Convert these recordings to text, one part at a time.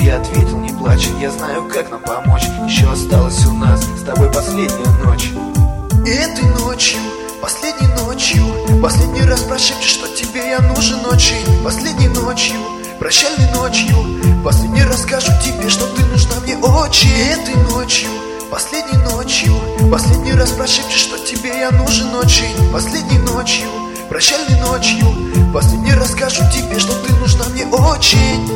я ответил, не плачь, я знаю, как нам помочь. Еще осталась у нас с тобой последняя ночь. И этой ночью, последней ночью, последний раз прошепчешь, что тебе я нужен очень. Последней ночью, прощальной ночью, последний раз скажу тебе, что ты нужна мне очень. И этой ночью, последней ночью, последний раз прошепчешь, что тебе я нужен очень. Последней ночью, прощальной ночью, последний раз скажу тебе, что ты нужна мне очень.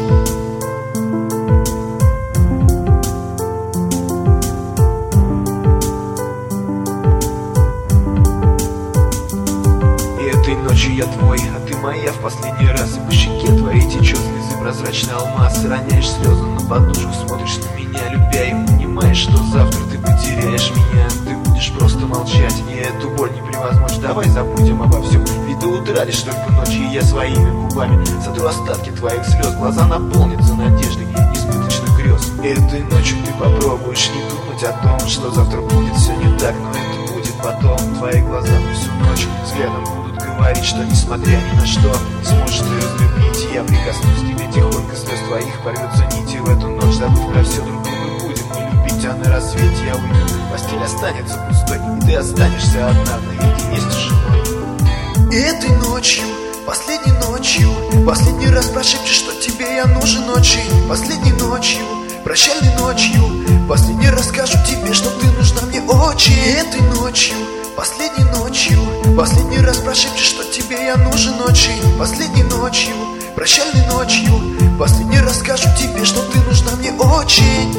Ночью я твой, а ты моя в последний раз. И по щеке твоей течет слезы, прозрачный алмаз. Ты роняешь слезы на подушку, смотришь на меня, любя, и понимаешь, что завтра ты потеряешь меня. Ты будешь просто молчать, и эту боль не превозмочь. Давай забудем обо всем, ведь до утра лишь только ночью. И я своими губами сотру остатки твоих слез. Глаза наполнятся надеждой несбыточных грез. Этой ночью ты попробуешь не думать о том, что завтра будет все не так, но это будет потом. Твои глаза мне всю ночь взглядом будут говорить, что несмотря ни на что не сможешь ты разлюбить. Я прикоснусь к тебе тихонько, слез твоих порвется нити. В эту ночь, забыв про все, друг друга будем мы любить. А на рассвете я уйду, постель останется пустой, и ты останешься одна наедине с тишиной. И этой ночью, последней ночью, последний раз прошепчешь, что тебе я нужен очень. Последней ночью, прощальной ночью, последний раз скажу тебе, что ты нужна мне очень. И этой ночью, последней ночью, последний раз прошепчешь, что тебе я нужен очень. Последней ночью, прощальной ночью, последний раз скажу тебе, что ты нужна мне очень.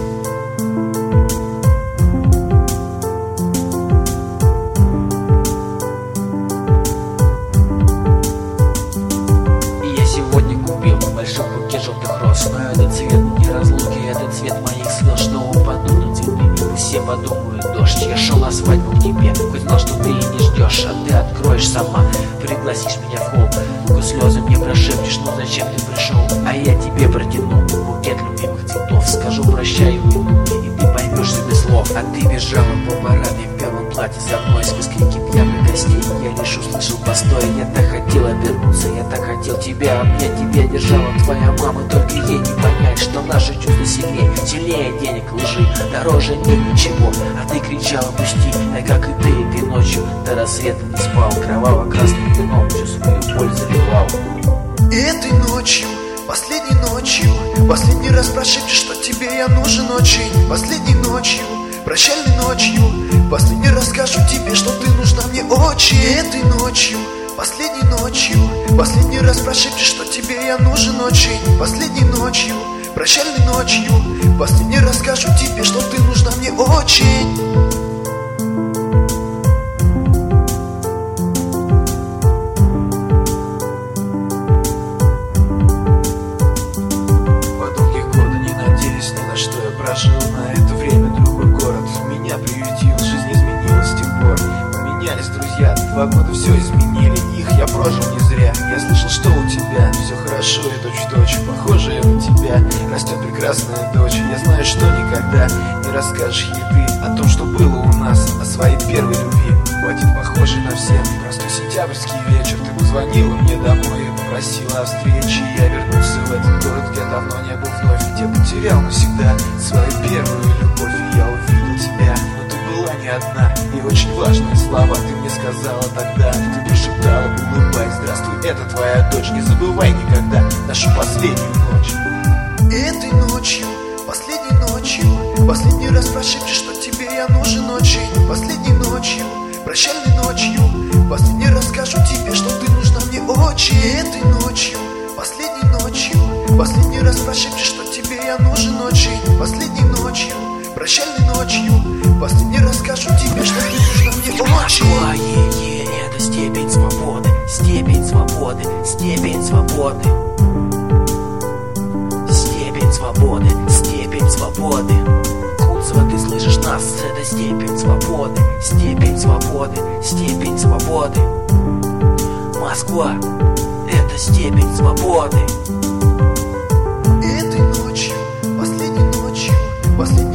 Сегодня купил большой букет желтых роз, но этот цвет не разлуки, этот цвет моих слез, что упаду на цветы. Пусть все подумают дождь, я шел на свадьбу к тебе, хоть знал, что ты и не ждешь, а ты откроешь сама, пригласишь меня в холл, сквозь слезы мне прошепчешь, ну зачем ты пришел, а я тебе протяну букет любимых цветов, скажу прощай, уйду, и ты поймешь без слов. А ты бежала по параде в белом платье за мной сквозь крики пьяных гостей, я лишь услышал постой, я так хотел обернуться, я так хотел тебя обнять, тебя держала твоя мама, только ей не понять, что наши чувства сильнее денег, лжи, дороже нет ничего, а ты кричала пусти, а как и ты ночью до рассвета не спал, кроваво-красным вином всю свою боль заливал. И этой ночью, последней ночью, последний раз прошепчешь, что тебе я нужен очень. Последней ночью, прощальной ночью, последний раз скажу тебе, что ты нужна мне очень. И этой ночью, последней ночью, последний раз прошепчешь, что тебе я нужен очень. Последней ночью, прощальной ночью, последний раз скажу тебе, что ты нужна мне очень. Прожил на это время другой город, меня приютил, жизнь изменилась с тех пор. Поменялись друзья, 2 года все изменили, их я прожил не зря. Я слышал, что у тебя все хорошо и точь-в-точь похожая на тебя растет прекрасная дочь. Я знаю, что никогда не расскажешь ей ты о том, что было у нас, о своей первой любви. В один похожий на все простой сентябрьский вечер ты позвонила мне домой и попросила о встрече. Я вернулся в этот город, где давно не был вновь, где потерял навсегда свою первую любовь. И я увидел тебя, но ты была не одна, и очень важные слова ты мне сказала тогда. Ты прошептала, улыбаясь: здравствуй, это твоя дочь, не забывай никогда нашу последнюю ночь. И этой ночью, последней ночью, последний раз прошепчешь, что тебе я нужен очень. Последней ночью, прощальной ночью, последний раз скажу тебе, что ты нужна мне очень. И этой ночью, последней ночью, последний раз прошепчешь, что тебе я нужен очень. Последней ночью, прощальной ночью, последний раз скажу тебе, что ты нужна мне очень. Это степень свободы, степень свободы, степень свободы. Степень свободы, степень свободы. Куцева, ты слышишь нас? Это степень свободы, степень свободы, степень свободы. Москва, это степень свободы. И этой ночью, последней ночью, последней